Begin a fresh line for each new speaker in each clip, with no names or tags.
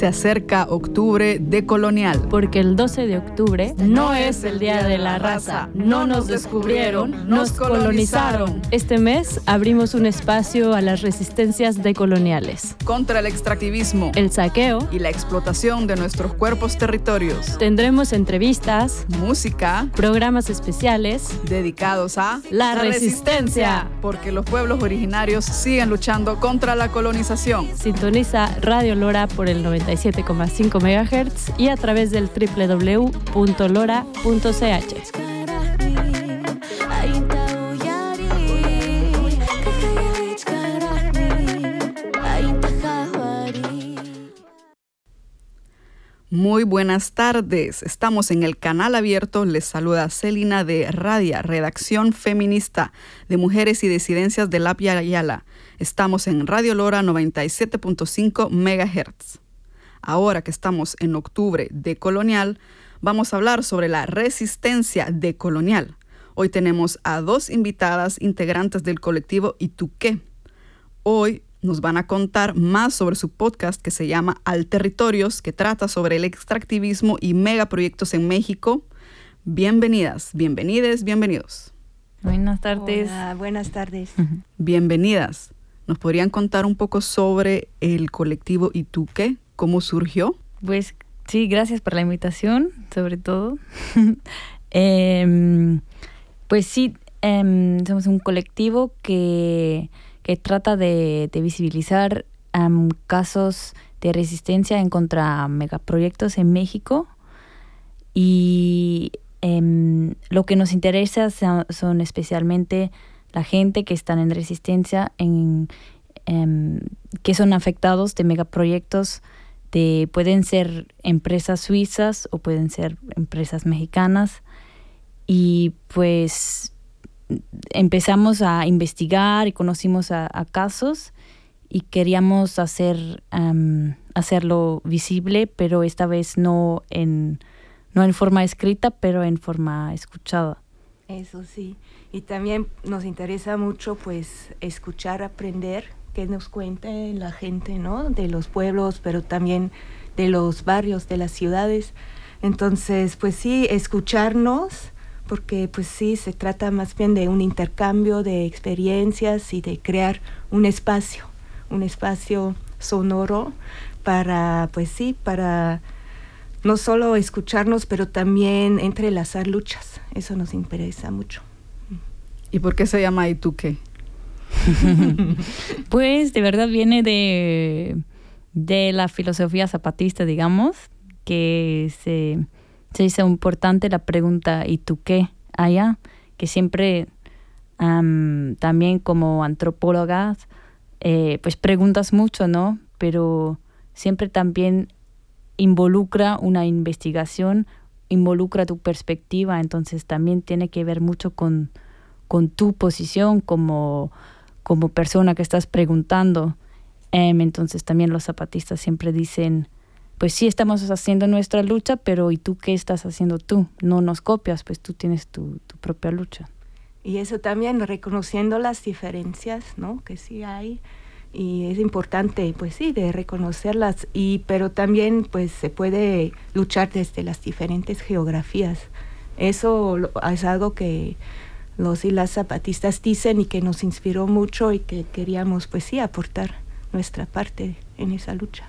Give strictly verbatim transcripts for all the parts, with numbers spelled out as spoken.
Se acerca octubre decolonial.
Porque el doce de octubre no es el Día de la Raza. No nos descubrieron, nos colonizaron. Este mes abrimos un espacio a las resistencias decoloniales.
Contra el extractivismo,
el saqueo
y la explotación de nuestros cuerpos territorios.
Tendremos entrevistas,
música,
programas especiales
dedicados a
la, la resistencia. resistencia.
Porque los pueblos originarios siguen luchando contra la colonización.
Sintoniza Radio Lora por el noventa y siete coma cinco megahertz y a través del doble u doble u doble u punto lora punto c h.
Muy buenas tardes, estamos en el canal abierto, les saluda Celina de Radia, redacción feminista de mujeres y disidencias de Lapia Ayala. Estamos en Radio Lora noventa y siete punto cinco megahertz. Ahora que estamos en octubre decolonial, vamos a hablar sobre la resistencia decolonial. Hoy tenemos a dos invitadas integrantes del colectivo ¿Y tú qué? Hoy nos van a contar más sobre su podcast que se llama Alterritorios, que trata sobre el extractivismo y megaproyectos en México. Bienvenidas, bienvenides, bienvenidos.
Buenas tardes.
Hola, buenas tardes.
Bienvenidas. ¿Nos podrían contar un poco sobre el colectivo ¿Y tú qué? ¿Cómo surgió?
Pues sí, gracias por la invitación, sobre todo. eh, pues sí, eh, somos un colectivo que... que trata de, de visibilizar um, casos de resistencia en contra megaproyectos en México. Y um, lo que nos interesa son, son especialmente la gente que están en resistencia, en, um, que son afectados de megaproyectos, de, pueden ser empresas suizas o pueden ser empresas mexicanas. Y pues empezamos a investigar y conocimos a, a casos y queríamos hacer um, hacerlo visible, pero esta vez no en no en forma escrita, pero en forma escuchada.
Eso sí, y también nos interesa mucho pues escuchar, aprender, que nos cuente la gente, ¿no? De los pueblos, pero también de los barrios, de las ciudades. Entonces, pues sí, escucharnos, porque pues sí, se trata más bien de un intercambio de experiencias y de crear un espacio, un espacio sonoro para, pues sí, para no solo escucharnos, pero también entrelazar luchas. Eso nos interesa mucho.
¿Y por qué se llama ¿Y tú qué?
Pues de verdad viene de, de la filosofía zapatista, digamos, que se... se hizo importante la pregunta ¿y tú qué? Allá, que siempre um, también como antropólogas eh, pues preguntas mucho, ¿no? Pero siempre también involucra una investigación, involucra tu perspectiva, entonces también tiene que ver mucho con, con tu posición como, como persona que estás preguntando. Um, entonces también los zapatistas siempre dicen, pues sí estamos haciendo nuestra lucha, pero ¿y tú qué estás haciendo tú? No nos copias, pues tú tienes tu, tu propia lucha.
Y eso también reconociendo las diferencias, ¿no? Que sí hay, y es importante, pues sí, de reconocerlas, y pero también pues se puede luchar desde las diferentes geografías. Eso es algo que los y las zapatistas dicen y que nos inspiró mucho y que queríamos, pues sí, aportar nuestra parte en esa lucha.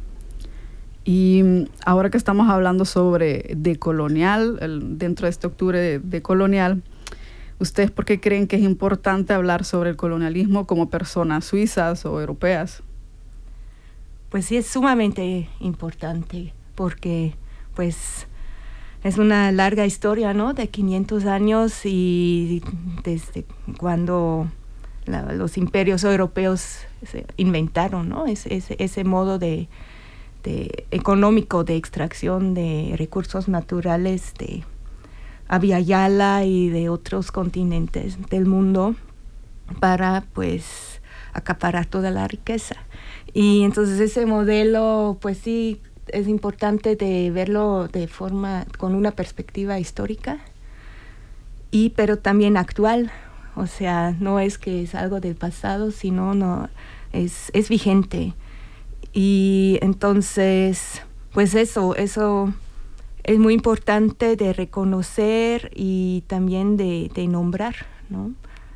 Y ahora que estamos hablando sobre decolonial, el, dentro de este octubre decolonial, ¿ustedes por qué creen que es importante hablar sobre el colonialismo como personas suizas o europeas?
Pues sí, es sumamente importante porque pues es una larga historia, ¿no? De quinientos años, y desde cuando la, los imperios europeos se inventaron, ¿no? Es, ese, ese modo de De, económico de extracción de recursos naturales de Abya Yala y de otros continentes del mundo para pues acaparar toda la riqueza. Y entonces ese modelo pues sí es importante de verlo de forma con una perspectiva histórica, y pero también actual, o sea, no es que es algo del pasado, sino no es, es vigente. y entonces, pues eso, eso es muy importante de reconocer y también de, de nombrar, ¿no?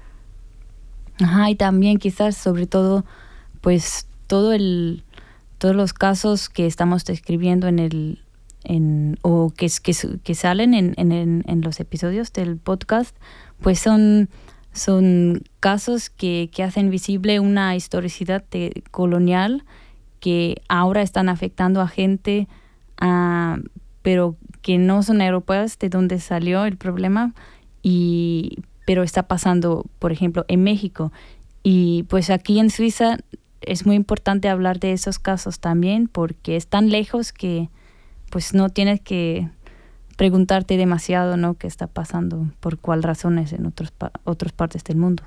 Ajá, y también quizás sobre todo, pues todo el, todos los casos que estamos describiendo en el, en, o que, que, que salen en, en, en los episodios del podcast, pues son, son casos que, que hacen visible una historicidad de, colonial que ahora están afectando a gente, uh, pero que no son europeas, de donde salió el problema, y pero está pasando, por ejemplo, en México. Y pues aquí en Suiza es muy importante hablar de esos casos también, porque es tan lejos que pues no tienes que preguntarte demasiado, ¿no?, qué está pasando, por cuál razones en otros pa- otras partes del mundo.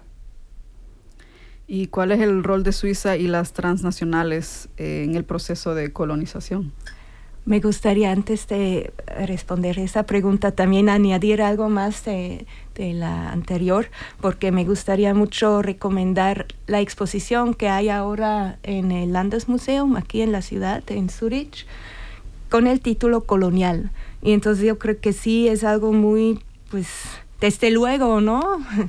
¿Y cuál es el rol de Suiza y las transnacionales eh, en el proceso de colonización?
Me gustaría, antes de responder esa pregunta, también añadir algo más de, de la anterior, porque me gustaría mucho recomendar la exposición que hay ahora en el Landesmuseum, aquí en la ciudad, en Zurich, con el título Colonial. Y entonces yo creo que sí es algo muy, pues, desde luego, ¿no?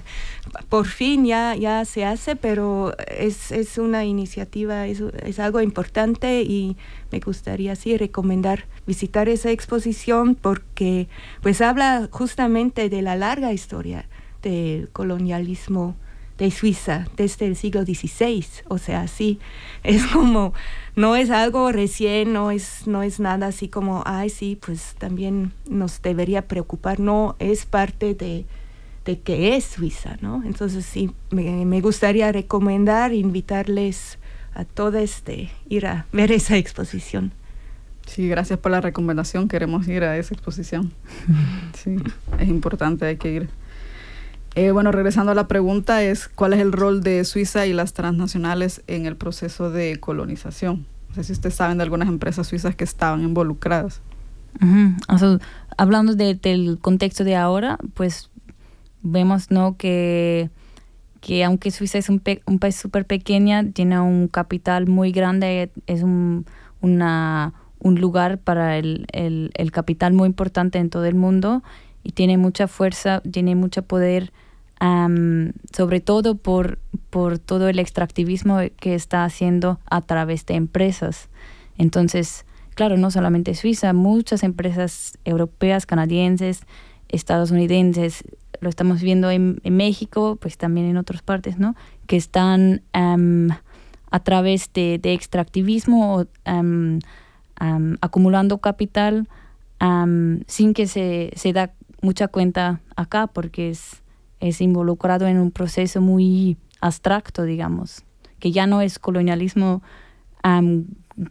Por fin ya, ya se hace, pero es, es una iniciativa, es, es algo importante, y me gustaría sí recomendar visitar esa exposición, porque pues habla justamente de la larga historia del colonialismo de Suiza desde el siglo dieciséis. O sea, sí, es como, no es algo recién, no es, no es nada así como, ay, sí, pues también nos debería preocupar. No, es parte de, de que es Suiza, ¿no? Entonces sí, me, me gustaría recomendar, invitarles a todos de ir a ver esa exposición.
Sí, gracias por la recomendación. Queremos ir a esa exposición. Sí, es importante, hay que ir. Eh, bueno, regresando a la pregunta, es ¿cuál es el rol de Suiza y las transnacionales en el proceso de colonización? No sé si ustedes saben de algunas empresas suizas que estaban involucradas.
Uh-huh. O sea, hablando de, del contexto de ahora, pues vemos, ¿no?, que, que aunque Suiza es un, pe- un país súper pequeño, tiene un capital muy grande, es un, una, un lugar para el, el, el capital muy importante en todo el mundo, y tiene mucha fuerza, tiene mucho poder, um, sobre todo por, por todo el extractivismo que está haciendo a través de empresas. Entonces, claro, no solamente Suiza, muchas empresas europeas, canadienses, estadounidenses, lo estamos viendo en, en México, pues también en otras partes, ¿no?, que están um, a través de, de extractivismo um, um, acumulando capital um, sin que se, se da mucha cuenta acá, porque es, es involucrado en un proceso muy abstracto, digamos, que ya no es colonialismo um,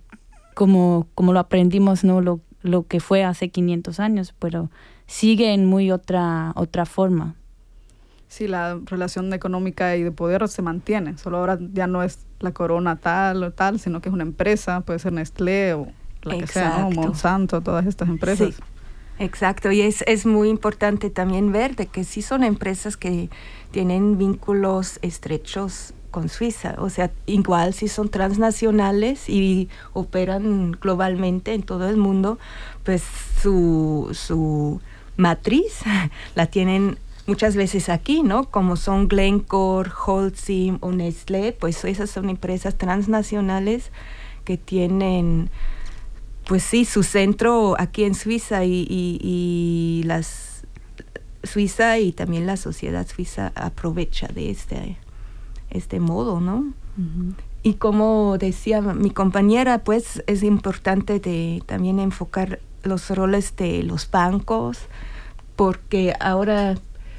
como, como lo aprendimos, ¿no?, lo, lo que fue hace quinientos años, pero sigue en muy otra, otra forma.
Sí, la relación económica y de poder se mantiene, solo ahora ya no es la corona tal o tal, sino que es una empresa, puede ser Nestlé o la Exacto. que sea, ¿no?, Monsanto, todas estas empresas.
Sí. Exacto, y es, es muy importante también ver de que sí son empresas que tienen vínculos estrechos con Suiza, o sea, igual si son transnacionales y operan globalmente en todo el mundo, pues su, su matriz la tienen muchas veces aquí, ¿no? Como son Glencore, Holcim o Nestlé, pues esas son empresas transnacionales que tienen, pues sí, su centro aquí en Suiza, y, y, y las Suiza y también la sociedad suiza aprovecha de este, este modo, ¿no? Uh-huh. Y como decía mi compañera, pues es importante de también enfocar los roles de los bancos, porque ahora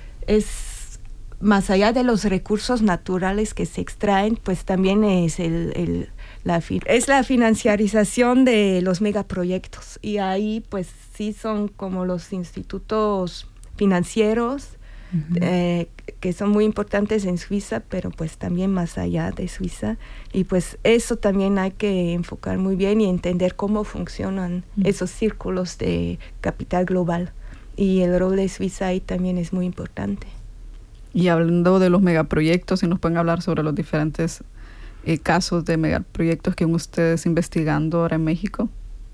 es más allá de los recursos naturales que se extraen, pues también es el, el La, es la financiarización de los megaproyectos, y ahí pues sí son como los institutos financieros uh-huh. eh, que son muy importantes en Suiza, pero pues también más allá de Suiza, y pues eso también hay que enfocar muy bien y entender cómo funcionan uh-huh. esos círculos de capital global, y el rol de Suiza ahí también es muy importante.
Y hablando de los megaproyectos, si nos pueden hablar sobre los diferentes eh, casos de megaproyectos que ustedes investigando ahora en México?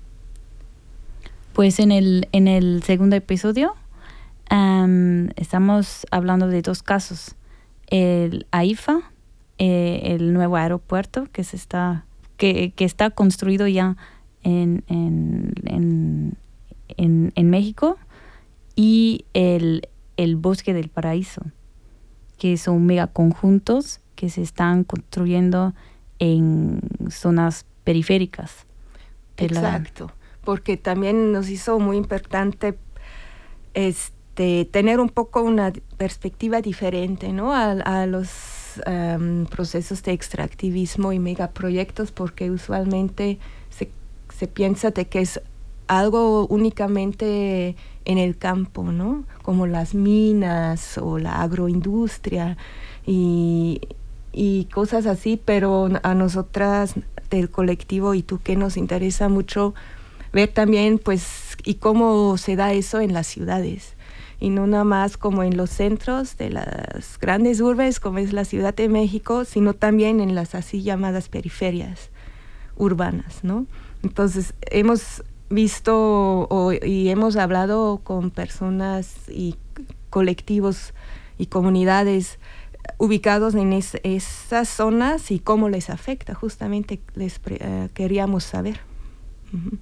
Pues en el, en el segundo episodio um, estamos hablando de dos casos. El AIFA, eh, el nuevo aeropuerto que se está que, que está construido ya en, en, en, en, en México, y el, el Bosque del Paraíso, que son megaconjuntos que se están construyendo en zonas periféricas.
Exacto, la... porque también nos hizo muy importante este, tener un poco una perspectiva diferente, ¿no? a, a los um, procesos de extractivismo y megaproyectos, porque usualmente se, se piensa de que es algo únicamente en el campo, ¿no? Como las minas o la agroindustria y, y cosas así, pero a nosotras del colectivo y tú que nos interesa mucho ver también pues y cómo se da eso en las ciudades, y no nada más como en los centros de las grandes urbes como es la Ciudad de México, sino también en las así llamadas periferias urbanas, ¿no? Entonces hemos visto o, y hemos hablado con personas y colectivos y comunidades ubicados en es, esas zonas y cómo les afecta, justamente les uh, queríamos saber. Uh-huh.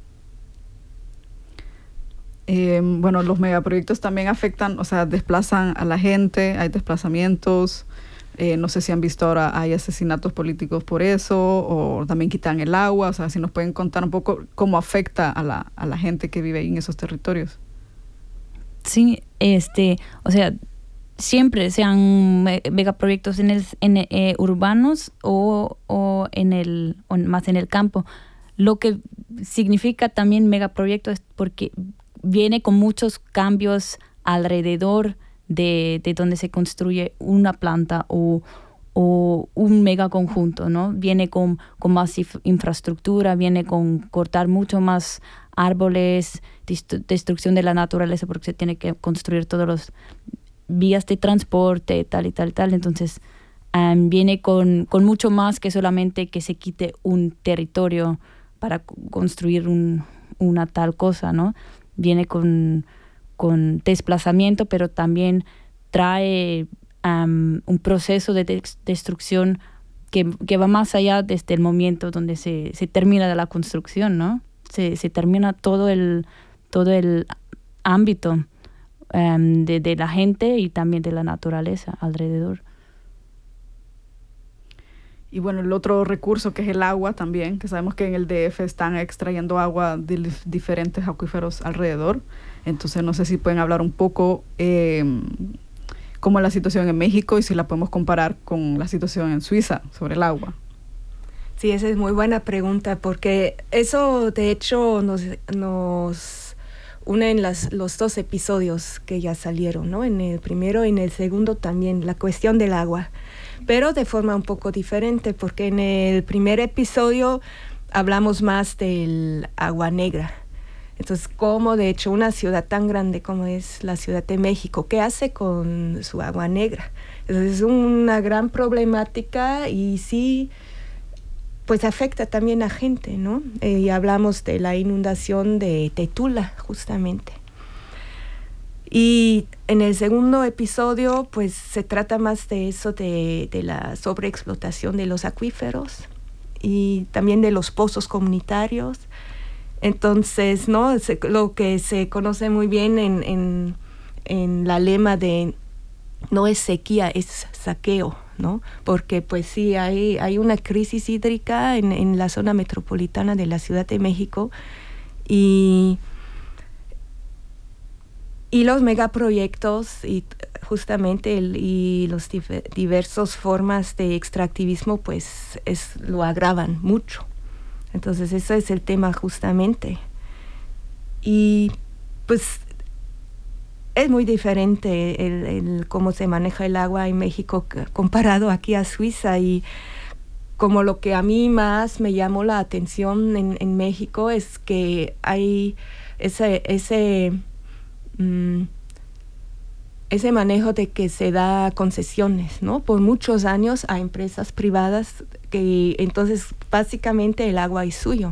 Eh, bueno, los megaproyectos también afectan, o sea, desplazan a la gente, hay desplazamientos, eh, no sé si han visto ahora hay asesinatos políticos por eso, o también quitan el agua, o sea, si nos pueden contar un poco cómo afecta a la, a la gente que vive ahí en esos territorios.
Sí, este, o sea, siempre sean megaproyectos en el, en, eh, urbanos o, o, en el, o más en el campo. Lo que significa también megaproyecto es porque viene con muchos cambios alrededor de, de donde se construye una planta o, o un megaconjunto, ¿no? Viene con, con más if, infraestructura, viene con cortar mucho más árboles, dist- destrucción de la naturaleza porque se tiene que construir todos los vías de transporte, tal y tal y tal. Entonces um, viene con, con mucho más que solamente que se quite un territorio para construir un, una tal cosa, ¿no? Viene con, con desplazamiento, pero también trae um, un proceso de de- destrucción que, que va más allá desde el momento donde se, se termina de la construcción, ¿no? Se, se termina todo el, todo el ámbito um, de, de la gente y también de la naturaleza alrededor.
Y bueno, el otro recurso que es el agua también, que sabemos que en el D F están extrayendo agua de dif- diferentes acuíferos alrededor. Entonces no sé si pueden hablar un poco eh, cómo es la situación en México y si la podemos comparar con la situación en Suiza sobre el agua.
Sí, esa es muy buena pregunta, porque eso de hecho nos, nos une en las, los dos episodios que ya salieron, ¿no? En el primero y en el segundo también, la cuestión del agua, pero de forma un poco diferente, porque en el primer episodio hablamos más del agua negra. Entonces, cómo de hecho una ciudad tan grande como es la Ciudad de México, ¿qué hace con su agua negra? Entonces, es una gran problemática y sí, pues afecta también a gente, ¿no? Eh, y hablamos de la inundación de, de Tula, justamente. Y en el segundo episodio, pues se trata más de eso, de, de la sobreexplotación de los acuíferos y también de los pozos comunitarios. Entonces, ¿no? Se, lo que se conoce muy bien en, en, en la lema de no es sequía, es saqueo, ¿no? Porque pues sí, hay, hay una crisis hídrica en, en la zona metropolitana de la Ciudad de México y, y los megaproyectos y justamente el, y los dif- diversas formas de extractivismo pues es, lo agravan mucho. Entonces ese es el tema justamente. Y pues es muy diferente el, el cómo se maneja el agua en México comparado aquí a Suiza, y como lo que a mí más me llamó la atención en, en México es que hay ese, ese, mm, ese manejo de que se da concesiones, ¿no? Por muchos años a empresas privadas, que entonces básicamente el agua es suyo.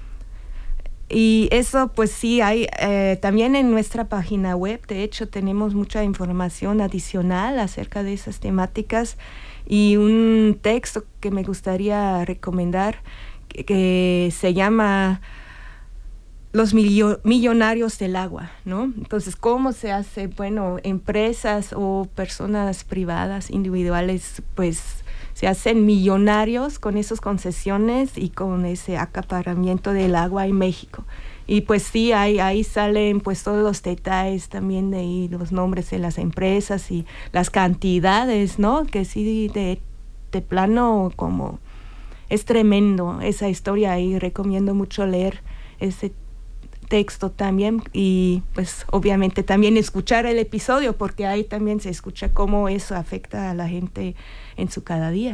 Y eso pues sí hay, eh, también en nuestra página web, de hecho tenemos mucha información adicional acerca de esas temáticas y un texto que me gustaría recomendar que, que se llama Los millo- millonarios del agua, ¿no? Entonces, ¿cómo se hace? Bueno, empresas o personas privadas, individuales, pues se hacen millonarios con esas concesiones y con ese acaparamiento del agua en México. Y pues sí, ahí, ahí salen pues todos los detalles también de ahí, los nombres de las empresas y las cantidades, ¿no? Que sí, de, de plano como es tremendo esa historia y recomiendo mucho leer ese texto también y pues obviamente también escuchar el episodio porque ahí también se escucha cómo eso afecta a la gente en su cada día.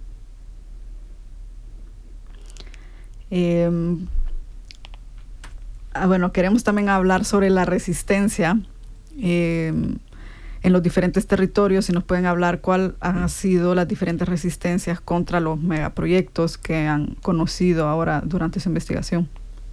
Eh, ah, bueno, queremos también hablar sobre la resistencia eh, en los diferentes territorios. Si nos pueden hablar cuál han sido las diferentes resistencias contra los megaproyectos que han conocido ahora durante su investigación.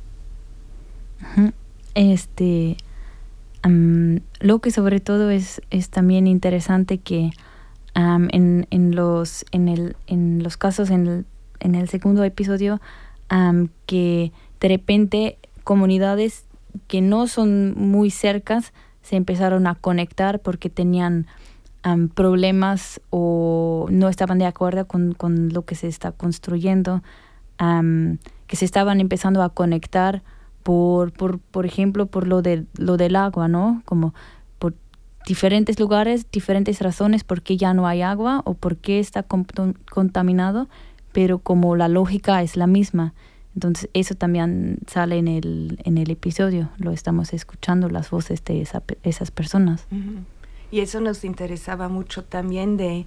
Este, um, lo que sobre todo es, es también interesante que um, en, en, los, en, el, en los casos en el, en el segundo episodio um, que de repente comunidades que no son muy cercas se empezaron a conectar porque tenían um, problemas o no estaban de acuerdo con, con lo que se está construyendo, um, que se estaban empezando a conectar por por por ejemplo por lo de lo del agua, ¿no? Como por diferentes lugares, diferentes razones por qué ya no hay agua o por qué está cont- contaminado, pero como la lógica es la misma. Entonces eso también sale en el en el episodio, lo estamos escuchando las voces de esa, esas personas.
Uh-huh. Y eso nos interesaba mucho también de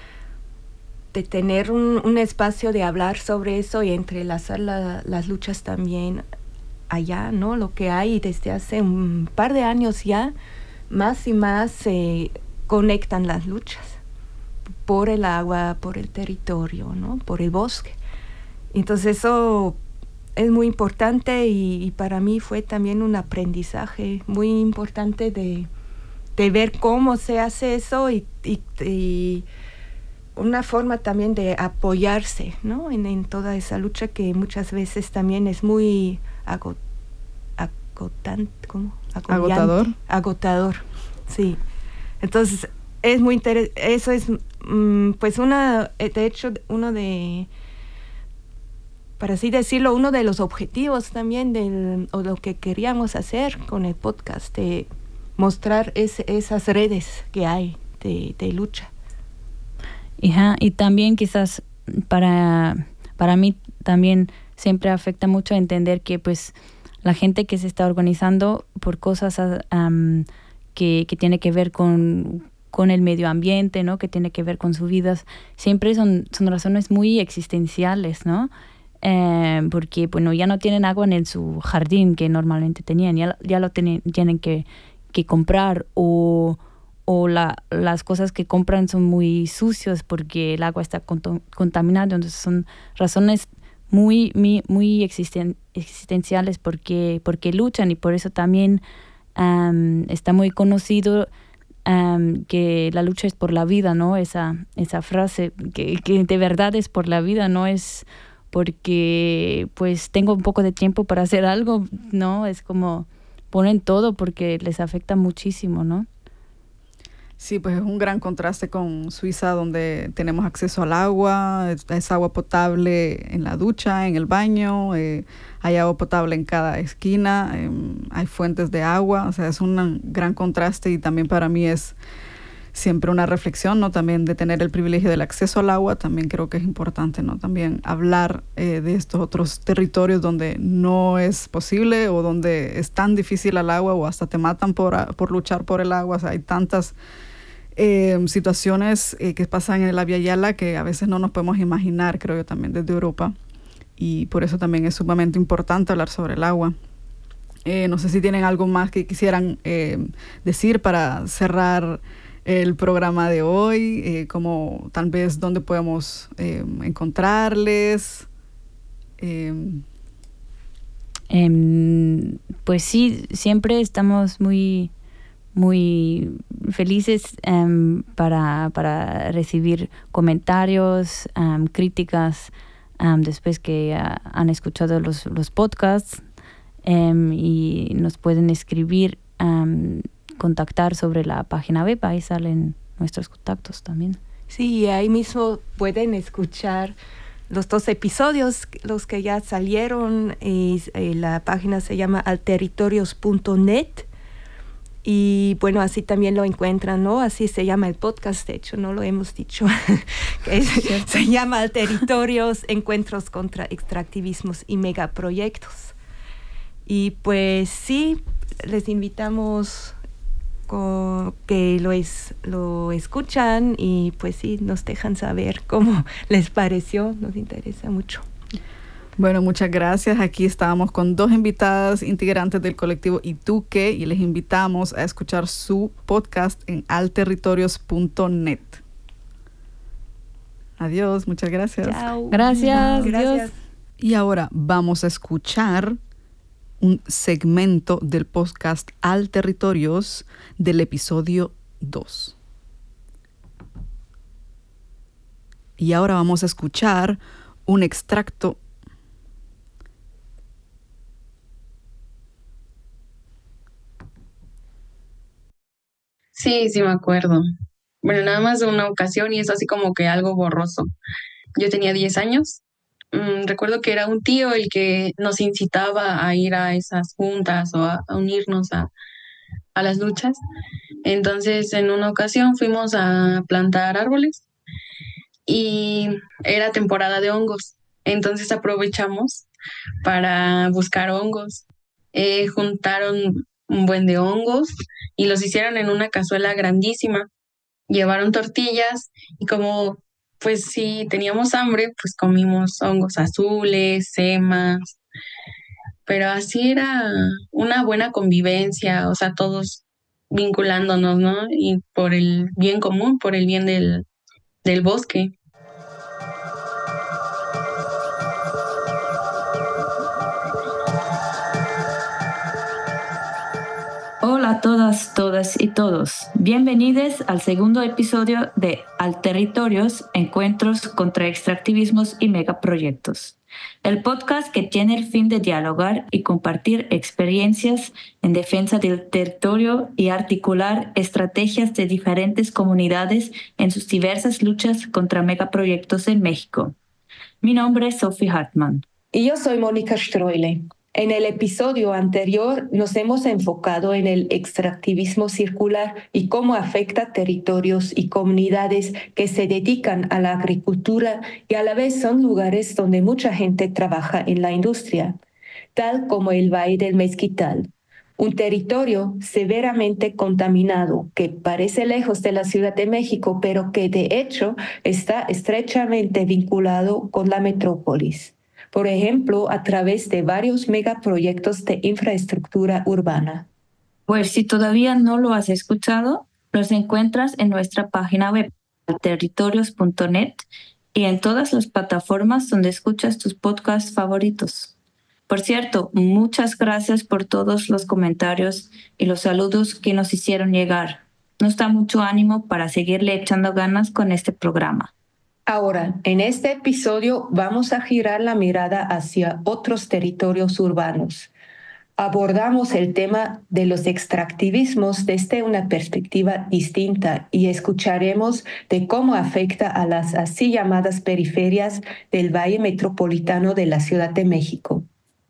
de tener un, un espacio de hablar sobre eso y entrelazar la, las luchas también allá, ¿no? Lo que hay desde hace un par de años ya, más y más se conectan las luchas por el agua, por el territorio, ¿no? Por el bosque. Entonces eso es muy importante y, y para mí fue también un aprendizaje muy importante de, de ver cómo se hace eso y, y, y una forma también de apoyarse, ¿no? En, en toda esa lucha que muchas veces también es muy agot, agotante, ¿cómo?
Agotador.
Agotador, sí. Entonces, es muy interesante, eso es, mm, pues una, de hecho, uno de, para así decirlo, uno de los objetivos también del, o lo que queríamos hacer con el podcast, de mostrar ese, esas redes que hay de, de lucha.
Ajá, y también quizás para, para mí también siempre afecta mucho entender que pues la gente que se está organizando por cosas um, que, que tiene que ver con, con el medio ambiente, ¿no? Que tiene que ver con sus vidas, siempre son, son razones muy existenciales, ¿no? Eh, porque bueno, ya no tienen agua en su jardín que normalmente tenían, ya, ya lo tienen, tienen que, que comprar o... o la, las cosas que compran son muy sucios porque el agua está cont- contaminada. Entonces son razones muy, muy, muy existen- existenciales porque, porque luchan y por eso también um, está muy conocido um, que la lucha es por la vida, ¿no? Esa, esa frase que, que de verdad es por la vida, no es porque pues tengo un poco de tiempo para hacer algo, ¿no? Es como ponen todo porque les afecta muchísimo, ¿no?
Sí, pues es un gran contraste con Suiza, donde tenemos acceso al agua, es, es agua potable en la ducha, en el baño, eh, hay agua potable en cada esquina, eh, hay fuentes de agua, o sea, es un gran contraste y también para mí es siempre una reflexión, ¿no? También de tener el privilegio del acceso al agua, también creo que es importante, ¿no? También hablar eh, de estos otros territorios donde no es posible o donde es tan difícil el agua o hasta te matan por, por luchar por el agua, o sea, hay tantas Eh, situaciones eh, que pasan en la Via Yala que a veces no nos podemos imaginar, creo yo, también desde Europa, y por eso también es sumamente importante hablar sobre el agua. Eh, no sé si tienen algo más que quisieran eh, decir para cerrar el programa de hoy, eh, como tal vez dónde podemos eh, encontrarles. Eh.
Eh, pues sí, siempre estamos muy, muy felices um, para, para recibir comentarios, um, críticas, um, después que uh, han escuchado los, los podcasts, um, y nos pueden escribir, um, contactar sobre la página web, ahí salen nuestros contactos también.
Sí, ahí mismo pueden escuchar los dos episodios, los que ya salieron, y, y la página se llama alterritorios punto net, y bueno, así también lo encuentran, ¿no? Así se llama el podcast, de hecho, no lo hemos dicho, que es, se llama Alterritorios, Encuentros contra Extractivismos y Megaproyectos. Y pues sí, les invitamos que lo, es, lo escuchan y pues sí, nos dejan saber cómo les pareció, nos interesa mucho.
Bueno, muchas gracias. Aquí estábamos con dos invitadas integrantes del colectivo Ituque y les invitamos a escuchar su podcast en alterritorios punto net. Adiós, muchas gracias.
Chao. Gracias.
Gracias.
Y ahora vamos a escuchar un segmento del podcast Alterritorios del episodio dos. Y ahora vamos a escuchar un extracto
Sí, sí me acuerdo. Bueno, nada más de una ocasión y es así como que algo borroso. Yo tenía diez años. Mm, recuerdo que era un tío el que nos incitaba a ir a esas juntas o a, a unirnos a, a las luchas. Entonces, en una ocasión fuimos a plantar árboles y era temporada de hongos. Entonces aprovechamos para buscar hongos. Eh, juntaron un buen de hongos y los hicieron en una cazuela grandísima. Llevaron tortillas y como pues si teníamos hambre, pues comimos hongos azules, semas, pero así era una buena convivencia, o sea, todos vinculándonos, ¿no? Y por el bien común, por el bien del, del bosque.
Hola a todas, todas y todos. Bienvenidos al segundo episodio de Alterritorios, Encuentros contra Extractivismos y Megaproyectos. El podcast que tiene el fin de dialogar y compartir experiencias en defensa del territorio y articular estrategias de diferentes comunidades en sus diversas luchas contra megaproyectos en México. Mi nombre es Sophie Hartmann.
Y yo soy Mónica Stroile. En el episodio anterior nos hemos enfocado en el extractivismo circular y cómo afecta a territorios y comunidades que se dedican a la agricultura y a la vez son lugares donde mucha gente trabaja en la industria, tal como el Valle del Mezquital, un territorio severamente contaminado que parece lejos de la Ciudad de México, pero que de hecho está estrechamente vinculado con la metrópolis. Por ejemplo, a través de varios megaproyectos de infraestructura urbana.
Pues si todavía no lo has escuchado, los encuentras en nuestra página web, alterritorios punto net, y en todas las plataformas donde escuchas tus podcasts favoritos. Por cierto, muchas gracias por todos los comentarios y los saludos que nos hicieron llegar. Nos da mucho ánimo para seguirle echando ganas con este programa.
Ahora, en este episodio vamos a girar la mirada hacia otros territorios urbanos. Abordamos el tema de los extractivismos desde una perspectiva distinta y escucharemos de cómo afecta a las así llamadas periferias del Valle Metropolitano de la Ciudad de México.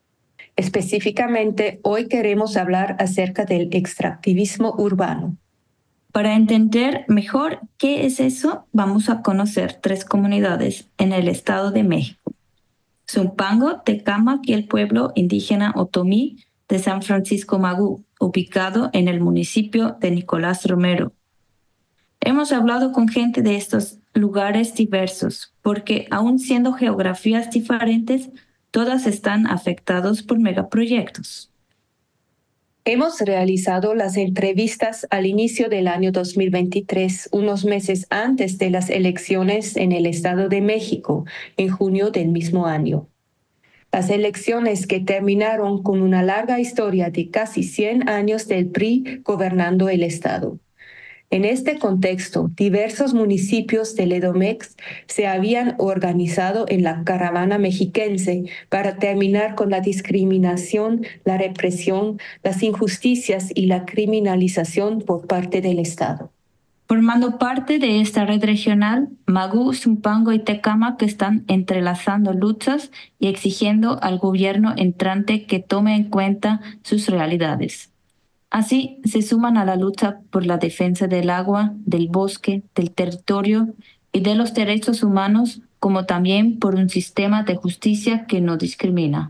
Específicamente, hoy queremos hablar acerca del extractivismo urbano.
Para entender mejor qué es eso, vamos a conocer tres comunidades en el Estado de México: Zumpango, Tecámac y el pueblo indígena Otomí de San Francisco Magú, ubicado en el municipio de Nicolás Romero. Hemos hablado con gente de estos lugares diversos, porque aun siendo geografías diferentes, todas están afectadas por megaproyectos.
Hemos realizado las entrevistas al inicio del año dos mil veintitrés, unos meses antes de las elecciones en el Estado de México, en junio del mismo año. Las elecciones que terminaron con una larga historia de casi cien años del P R I gobernando el Estado. En este contexto, diversos municipios del Edomex se habían organizado en la caravana mexiquense para terminar con la discriminación, la represión, las injusticias y la criminalización por parte del Estado.
Formando parte de esta red regional, Magú, Zumpango y Tecámac están entrelazando luchas y exigiendo al gobierno entrante que tome en cuenta sus realidades. Así, se suman a la lucha por la defensa del agua, del bosque, del territorio y de los derechos humanos, como también por un sistema de justicia que no discrimina.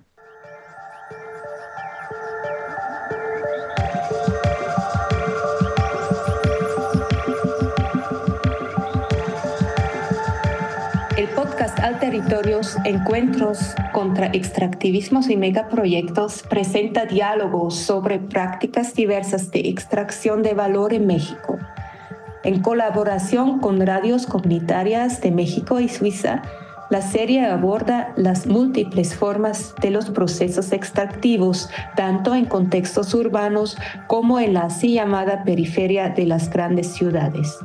El podcast Alterritorios, Encuentros contra Extractivismos y Megaproyectos presenta diálogos sobre prácticas diversas de extracción de valor en México. En colaboración con radios comunitarias de México y Suiza, la serie aborda las múltiples formas de los procesos extractivos, tanto en contextos urbanos como en la así llamada periferia de las grandes ciudades.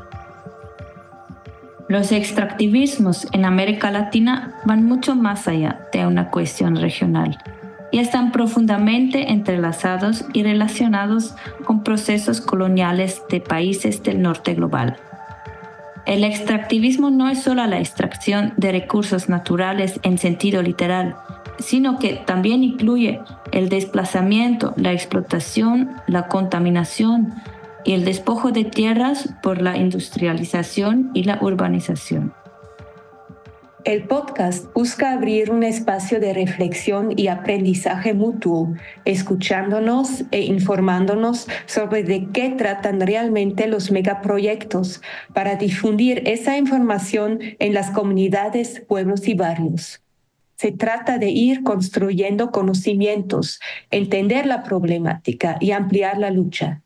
Los extractivismos en América Latina van mucho más allá de una cuestión regional y están profundamente entrelazados y relacionados con procesos coloniales de países del norte global. El extractivismo no es solo la extracción de recursos naturales en sentido literal, sino que también incluye el desplazamiento, la explotación, la contaminación y el despojo de tierras por la industrialización y la urbanización.
El podcast busca abrir un espacio de reflexión y aprendizaje mutuo, escuchándonos e informándonos sobre de qué tratan realmente los megaproyectos para difundir esa información en las comunidades, pueblos y barrios. Se trata de ir construyendo conocimientos, entender la problemática y ampliar la lucha.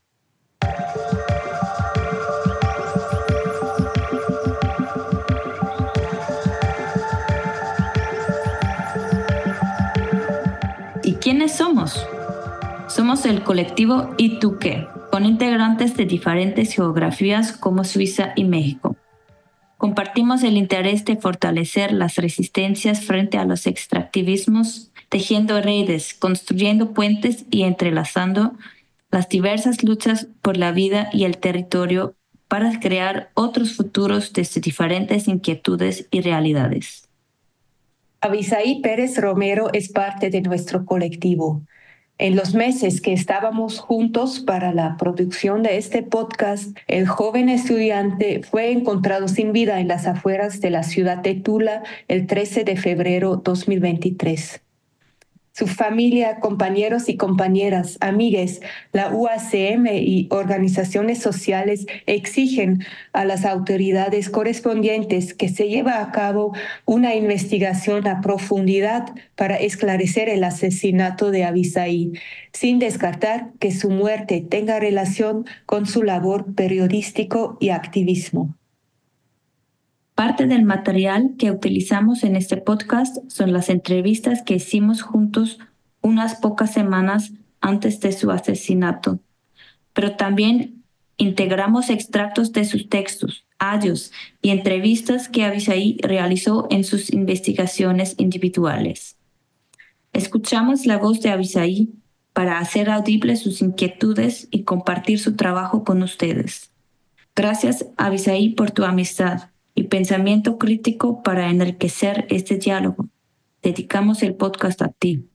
¿Y quiénes somos? Somos el colectivo ¿Y tú qué?, con integrantes de diferentes geografías como Suiza y México. Compartimos el interés de fortalecer las resistencias frente a los extractivismos, tejiendo redes, construyendo puentes y entrelazando las diversas luchas por la vida y el territorio para crear otros futuros desde diferentes inquietudes y realidades.
Abisaí Pérez Romero es parte de nuestro colectivo. En los meses que estábamos juntos para la producción de este podcast, el joven estudiante fue encontrado sin vida en las afueras de la ciudad de Tula el trece de febrero de dos mil veintitrés. Su familia, compañeros y compañeras, amigues, la U A C M y organizaciones sociales exigen a las autoridades correspondientes que se lleve a cabo una investigación a profundidad para esclarecer el asesinato de Abisaí, sin descartar que su muerte tenga relación con su labor periodístico y activismo.
Parte del material que utilizamos en este podcast son las entrevistas que hicimos juntos unas pocas semanas antes de su asesinato, pero también integramos extractos de sus textos, audios y entrevistas que Abisaí realizó en sus investigaciones individuales. Escuchamos la voz de Abisaí para hacer audibles sus inquietudes y compartir su trabajo con ustedes. Gracias, Abisaí, por tu amistad y pensamiento crítico para enriquecer este diálogo. Dedicamos el podcast a ti.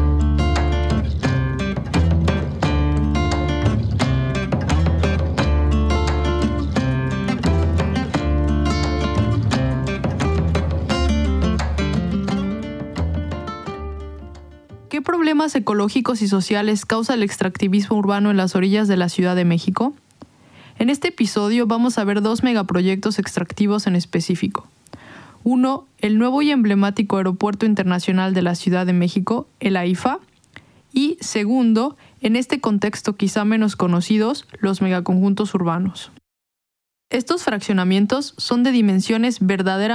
¿Qué problemas ecológicos y sociales causa el extractivismo urbano en las orillas de la Ciudad de México? En este episodio vamos a ver dos megaproyectos extractivos en específico. Uno, el nuevo y emblemático Aeropuerto Internacional de la Ciudad de México, el AIFA, Y segundo, en este contexto quizá menos conocidos, los megaconjuntos urbanos. Estos fraccionamientos son de dimensiones verdaderamente